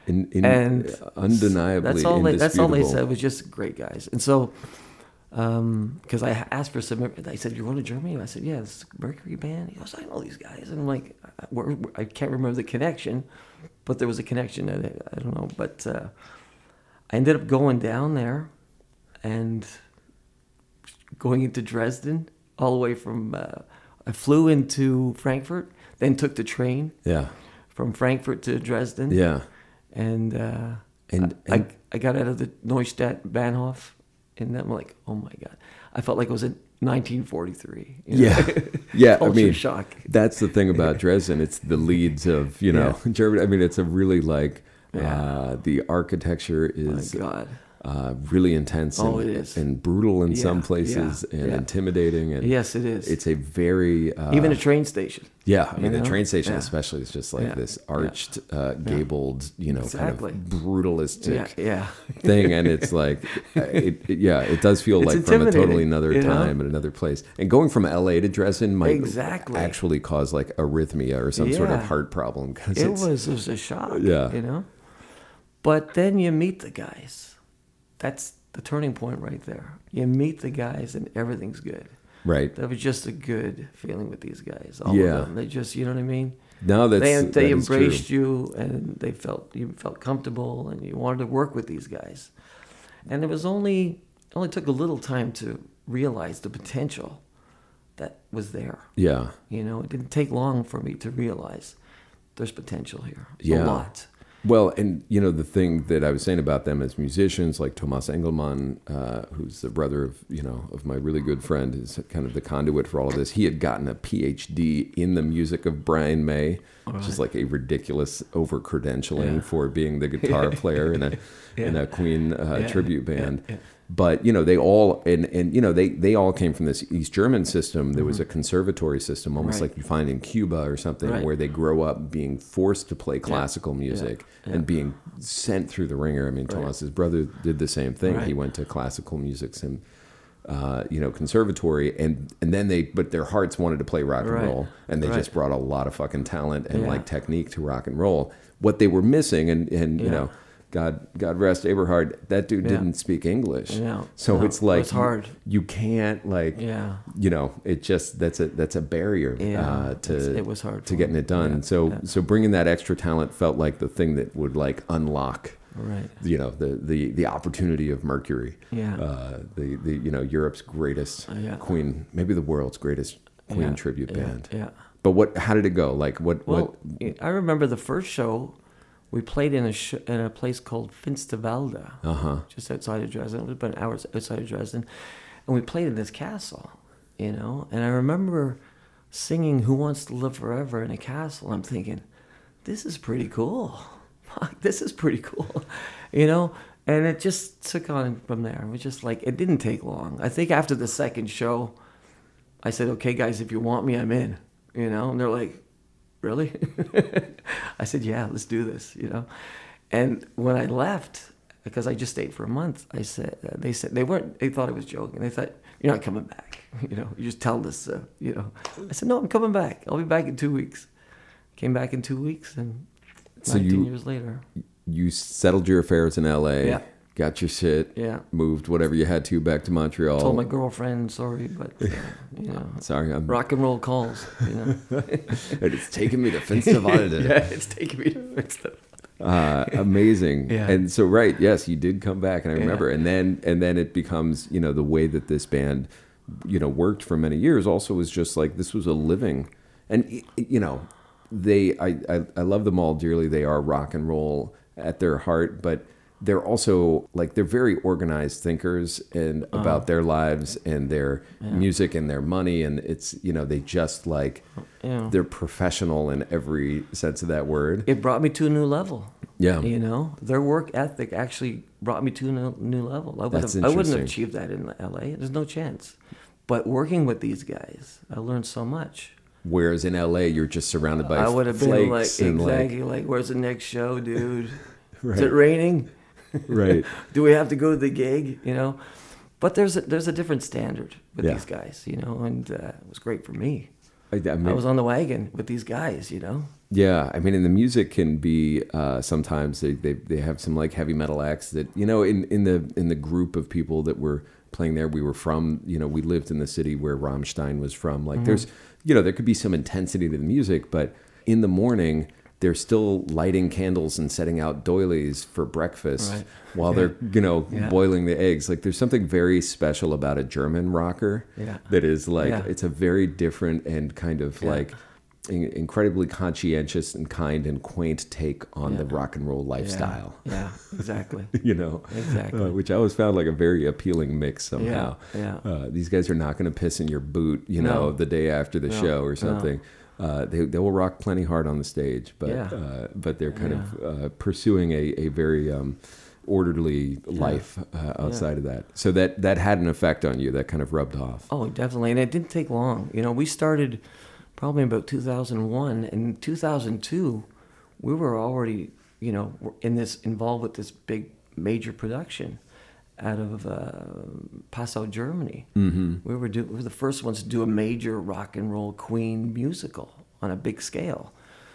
undeniably that's all indisputable. they said was just great guys. And so, because I asked for some, they said, you're going to Germany? And I said, yeah, it's a Mercury band. He goes, I know these guys. And I'm like, I can't remember the connection, but there was a connection. I don't know. But I ended up going down there and going into Dresden, all the way from, I flew into Frankfurt, then took the train from Frankfurt to Dresden. Yeah. And I got out of the Neustadt Bahnhof, and I'm like, oh my God. I felt like it was in 1943. Yeah. I Culture mean, shock. That's the thing about Dresden. It's the leads of, Germany. I mean, it's a really like, the architecture is My God. really intense Oh, it is. and brutal in some places and intimidating. And Yes, it is. It's a very... Even a train station. Yeah, I mean, the know? train station Yeah. especially is just like Yeah. this arched, gabled, Exactly. kind of brutalistic Yeah. thing. And it's like, it does feel It's like from a totally intimidating, another you know? time and another place. And going from LA to Dresden might Exactly. actually cause like arrhythmia or some sort of Yeah. heart problem. 'Cause It it's, was a shock, Yeah. But then you meet the guys. That's the turning point right there. You meet the guys and everything's good. Right. That was just a good feeling with these guys. All Yeah. of them. They just, you know what I mean? No, They that is embraced true. you, and you felt comfortable, and you wanted to work with these guys. And it only took a little time to realize the potential that was there. Yeah. It didn't take long for me to realize there's potential here. Yeah. A lot. Well, and the thing that I was saying about them as musicians, like Thomas Engelmann, who's the brother of my really good friend, is kind of the conduit for all of this. He had gotten a PhD in the music of Brian May, which is like a ridiculous over-credentialing for being the guitar player in a Queen tribute band. Yeah. But they all they all came from this East German system. There was a conservatory system, almost like you find in Cuba or something, where they grow up being forced to play classical music and being sent through the ringer. I mean, Thomas's brother did the same thing. Right. He went to classical music conservatory, and then but their hearts wanted to play rock and roll, and they just brought a lot of fucking talent and like technique to rock and roll. What they were missing, and God rest Eberhard, that dude didn't speak English. Yeah. So it's like it's hard. You can't it just that's a barrier it was hard to getting it done. So bringing that extra talent felt like the thing that would like unlock the opportunity of Mercury. Yeah. The Europe's greatest Queen, maybe the world's greatest Queen tribute band. Yeah. But how did it go? Like what? Well, I remember the first show, we played in a place called Finsterwalde, just outside of Dresden. It was about an hour outside of Dresden, and we played in this castle, you know. And I remember singing "Who Wants to Live Forever" in a castle. I'm thinking, this is pretty cool. This is pretty cool, you know. And it just took on from there. It was just like, it didn't take long. I think after the second show, I said, "Okay, guys, if you want me, I'm in." You know, and they're like, "Really?" I said, "Yeah, let's do this." You know, and when I left, because I just stayed for a month, they said they thought I was joking. They thought, "You're not coming back." You know, you just tell this. You know, I said, "No, I'm coming back. I'll be back in 2 weeks." Came back in 2 weeks, and 19 years later, you settled your affairs in L.A. Yeah. Got your shit. Yeah. Moved whatever you had to back to Montreal. Told my girlfriend, sorry, but you know, sorry, I'm rock and roll calls. You know, it's taking me to Finsterwalde. Yeah, it's taking me to Finsterwalde. Amazing. Yeah. And so, right, yes, you did come back, and I remember, Yeah. and then it becomes, you know, the way that this band, you know, worked for many years. Also, was just like this was a living, and you know, I love them all dearly. They are rock and roll at their heart, but they're also like they're very organized thinkers and about their lives and their music and their money, and it's, you know, they just like they're professional in every sense of that word. It brought me to a new level. Yeah, you know, their work ethic actually brought me to a new level. I wouldn't have achieved that in LA. There's no chance. But working with these guys, I learned so much. Whereas in LA, you're just surrounded by I would have been like, and exactly, like, where's the next show, dude? Right. Is it raining? Right. Do we have to go to the gig? You know, but there's a different standard with Yeah. these guys, you know, and it was great for me. I mean, I was on the wagon with these guys, you know. Yeah, I mean, and the music can be sometimes they have some like heavy metal acts that, you know, in the group of people that were playing there, we were from, you know, we lived in the city where Rammstein was from. Like there's, you know, there could be some intensity to the music, but in the morning they're still lighting candles and setting out doilies for breakfast while they're, you know, boiling the eggs. Like there's something very special about a German rocker that is like, it's a very different and kind of like incredibly conscientious and kind and quaint take on the rock and roll lifestyle. Yeah, exactly. You know, exactly. Which I always found like a very appealing mix somehow. Yeah. These guys are not going to piss in your boot, you know, the day after the show or something. They will rock plenty hard on the stage, but they're kind of pursuing a very orderly life outside of that. So that had an effect on you. That kind of rubbed off. Oh, definitely, and it didn't take long. You know, we started probably about 2001, and in 2002, we were already, you know, involved with this big major production out of Passau, Germany. Mm-hmm. We were the first ones to do a major rock and roll Queen musical on a big scale.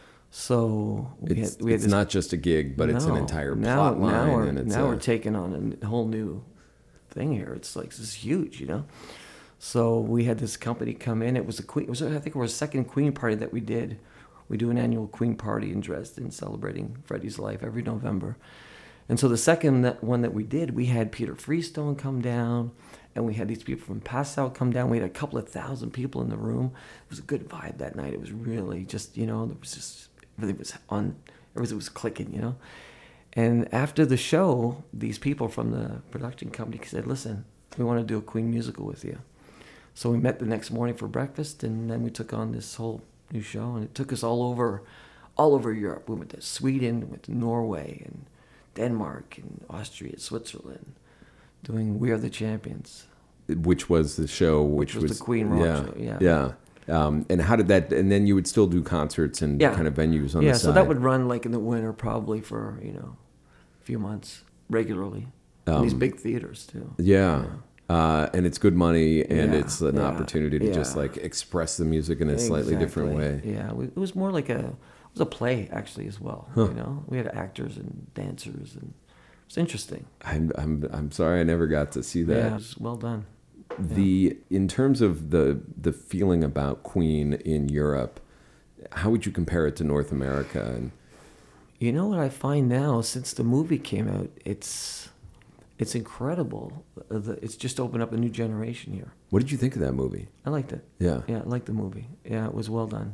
So it's not just a gig, but it's an entire plot line. Now we're taking on a whole new thing here. It's like, this is huge, you know. So we had this company come in. It was I think it was a second Queen party that we did. We do an annual Queen party in Dresden, celebrating Freddie's life every November. And so the second one that we did, we had Peter Freestone come down, and we had these people from Passau come down. We had a couple of thousand people in the room. It was a good vibe that night. It was really just, you know, everything was clicking, you know. And after the show, these people from the production company said, "Listen, we want to do a Queen musical with you." So we met the next morning for breakfast, and then we took on this whole new show, and it took us all over Europe. We went to Sweden, we went to Norway, and Denmark, and Austria, Switzerland, doing "We Are the Champions," which was the show, which was the Queen rock show. Yeah. And how did that? And then you would still do concerts and kind of venues on the side. Yeah, so that would run like in the winter, probably for, you know, a few months regularly. In these big theaters too. Yeah. And it's good money, and it's an opportunity to just like express the music in a slightly different way. Yeah, it was more like it was a play actually as well. You know, we had actors and dancers, and it was interesting. I'm sorry I never got to see that. Yeah, it was well done. In terms of the feeling about Queen in Europe, how would you compare it to North America? And you know what I find now, since the movie came out, it's incredible. It's just opened up a new generation here. What did you think of that movie? I liked it. Yeah, I liked the movie. Yeah, it was well done.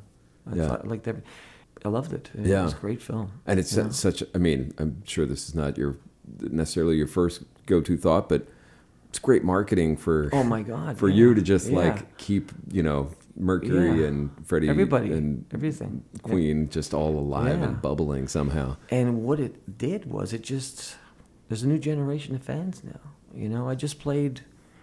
I loved it. It was a great film. And it's such. I mean, I'm sure this is not necessarily your first go-to thought, but it's great marketing for. Oh my God! For you to just like keep Mercury and Freddie, everybody, and everything, Queen, just all alive and bubbling somehow. And what it did was there's a new generation of fans now. I just played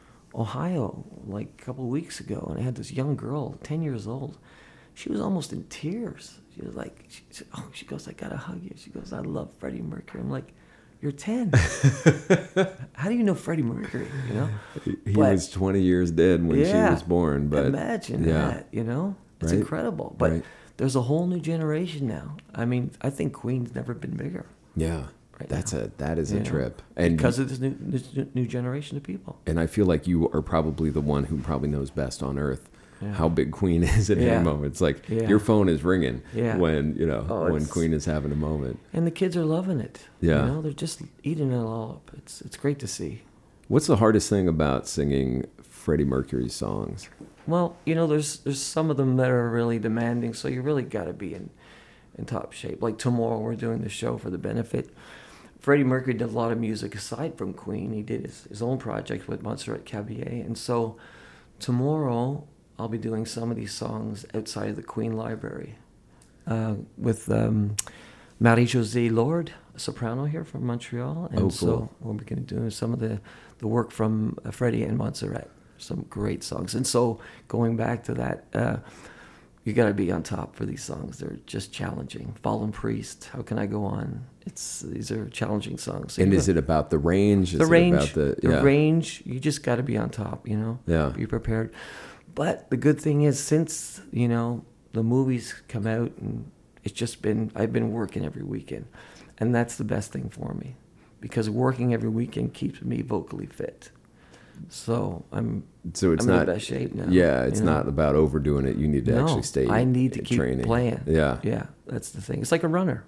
Ohio like a couple of weeks ago, and I had this young girl, 10 years old. She was almost in tears. She was like, she goes, I gotta hug you. She goes, I love Freddie Mercury. I'm like, you're 10. How do you know Freddie Mercury? He was 20 years dead when she was born. But imagine that. It's incredible. But there's a whole new generation now. I mean, I think Queen's never been bigger. Yeah. Right, that is a trip, and because of this new generation of people. And I feel like you are probably the one who probably knows best on earth how big Queen is at any moment. It's like your phone is ringing when when Queen is having a moment, and the kids are loving it. Yeah, they're just eating it all up. It's great to see. What's the hardest thing about singing Freddie Mercury's songs? Well, there's some of them that are really demanding, so you really got to be in top shape. Like tomorrow, we're doing the show for the benefit. Freddie Mercury did a lot of music aside from Queen. He did his own project with Montserrat Caballé. And so tomorrow I'll be doing some of these songs outside of the Queen Library with Marie-Josée Lord, a soprano here from Montreal. And so we'll be going to do some of the work from Freddie and Montserrat, some great songs. And so going back to that, you got to be on top for these songs. They're just challenging. Fallen Priest, How Can I Go On? These are challenging songs. So and is it about the range? The range. You just got to be on top, Yeah. Be prepared. But the good thing is, since, the movies come out, and I've been working every weekend. And that's the best thing for me. Because working every weekend keeps me vocally fit. So I'm in the best shape now. Yeah, it's not about overdoing it. You need to actually stay. I need to keep training. Playing. Yeah, that's the thing. It's like a runner,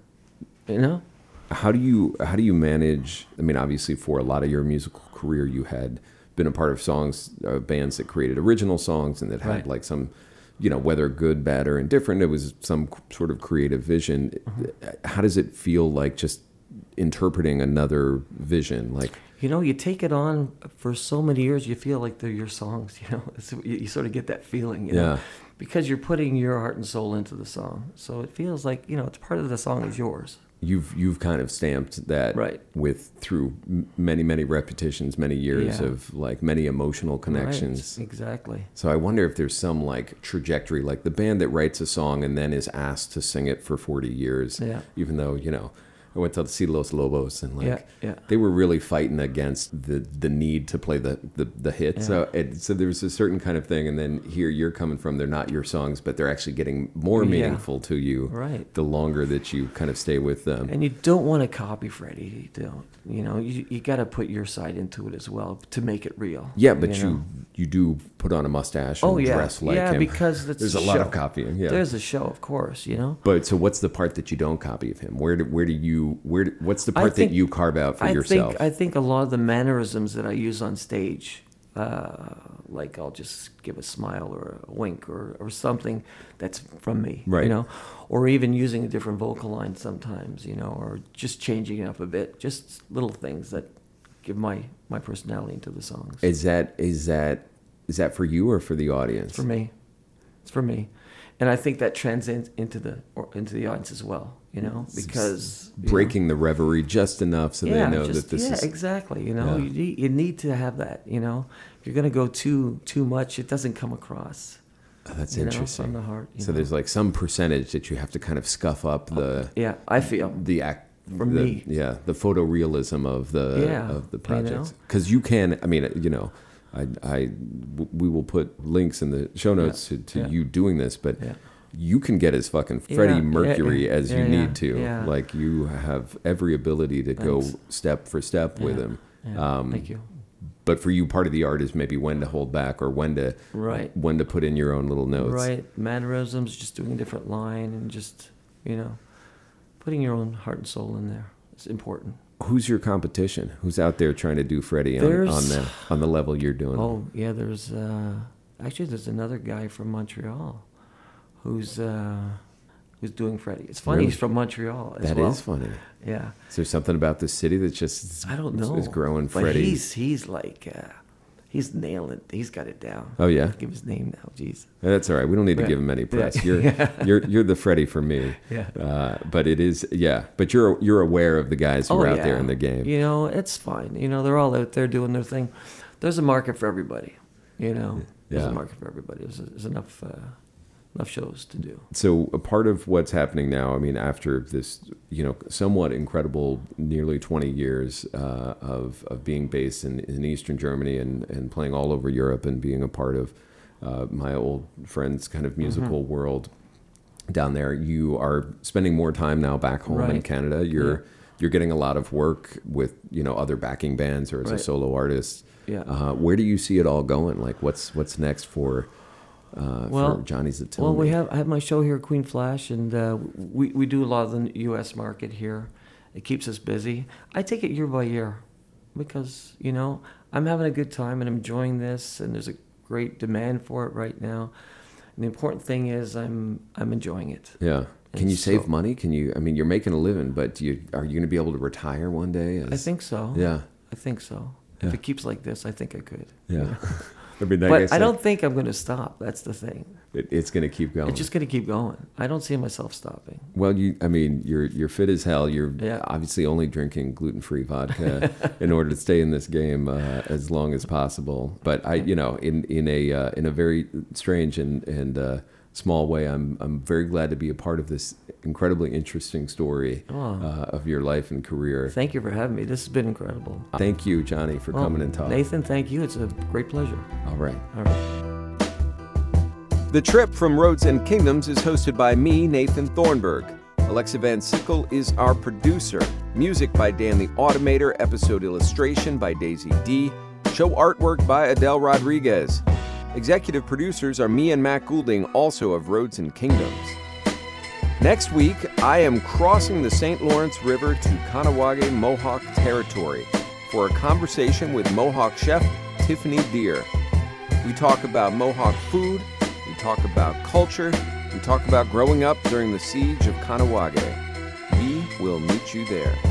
How do you manage? I mean, obviously, for a lot of your musical career, you had been a part of bands that created original songs and that had like some, whether good, bad, or indifferent, it was some sort of creative vision. Mm-hmm. How does it feel like just interpreting another vision? Like, you take it on for so many years, you feel like they're your songs, you sort of get that feeling, because you're putting your heart and soul into the song. So it feels like, it's part of the song is yours. You've kind of stamped that through many, many repetitions, many years of like many emotional connections. Right, exactly. So I wonder if there's some like trajectory, like the band that writes a song and then is asked to sing it for 40 years, even though, I went to see Los Lobos and they were really fighting against the need to play the hit. Yeah. So there's a certain kind of thing, and then here you're coming from, they're not your songs, but they're actually getting more meaningful to you the longer that you kind of stay with them. And you don't want to copy Freddie. You don't. You got to put your side into it as well to make it real. Yeah, but you do put on a mustache and dress like him. Yeah, because there's a lot of copying. Yeah, there's a show, of course. But so what's the part that you don't copy of him? What's the part that you carve out for yourself? I think a lot of the mannerisms that I use on stage, like I'll just give a smile or a wink or something that's from me, right? Or even using a different vocal line sometimes, or just changing it up a bit, just little things that give my personality into the songs. Is that for you or for the audience? For me. It's for me. And I think that transcends into the audience as well, because breaking the reverie just enough so they know that this is exactly. You need to have that. If you're going to go too much, it doesn't come across. Oh, that's interesting. From the heart. So there's like some percentage that you have to kind of scuff up the. I feel the act. For me, the photorealism of the project, because you can. I mean, we will put links in the show notes to you doing this, but you can get as fucking Freddie Mercury as you need to. Yeah. Like you have every ability to go step for step with him. Yeah. Thank you. But for you, part of the art is maybe when to hold back or when to put in your own little notes. Right, mannerisms, just doing a different line, and just putting your own heart and soul in there. It's important. Who's your competition? Who's out there trying to do Freddie on the level you're doing? Oh yeah, there's another guy from Montreal who's who's doing Freddie. It's funny. Really? He's from Montreal as That well. is funny. Yeah. Is there something about the city that just I don't know. is growing But Freddie? he's like he's nailing it. He's got it down. Oh, yeah? Give his name now. Jeez. That's all right. We don't need to Yeah. give him any press. Yeah. You're the Freddie for me. Yeah. But it is But you're aware of the guys who are out there in the game. You know, it's fine. You know, they're all out there doing their thing. There's a market for everybody. You know, there's Yeah. a market for everybody. There's enough shows to do. So a part of what's happening now, I mean, after this, somewhat incredible nearly 20 years of being based in Eastern Germany and playing all over Europe and being a part of my old friend's kind of musical world down there, you are spending more time now back home in Right. Canada. You're getting a lot of work with, other backing bands or as a Right. solo artist. Yeah. Where do you see it all going? Like what's next for Johnny Zatilny? Well, I have my show here at Queen Flash, and we do a lot of the U.S. market here. It keeps us busy. I take it year by year because, I'm having a good time and enjoying this, and there's a great demand for it right now. And the important thing is I'm enjoying it. Yeah. Can And you save so- money? You're making a living, but are you going to be able to retire one day? I think so. Yeah. I think so. Yeah. If it keeps like this, I think I could. Yeah. I mean, like But said, I don't think I'm going to stop. That's the thing. it's going to keep going. It's just going to keep going. I don't see myself stopping. Well, you're fit as hell. You're Yeah. obviously only drinking gluten-free vodka in order to stay in this game as long as possible. But in a very strange and small way, I'm very glad to be a part of this incredibly interesting story of your life and career. Thank you for having me. This has been incredible. Thank you, Johnny, for coming and talking. Nathan, thank you. It's a great pleasure. All right. All right. The Trip from Roads and Kingdoms is hosted by me, Nathan Thornburg. Alexa Van Sickle is our producer. Music by Dan the Automator. Episode illustration by Daisy D. Show artwork by Adele Rodriguez. Executive producers are me and Matt Goulding, also of Roads and Kingdoms. Next week, I am crossing the St. Lawrence River to Kahnawake Mohawk territory for a conversation with Mohawk chef Tiffany Deer. We talk about Mohawk food, we talk about culture, we talk about growing up during the siege of Kahnawake. We will meet you there.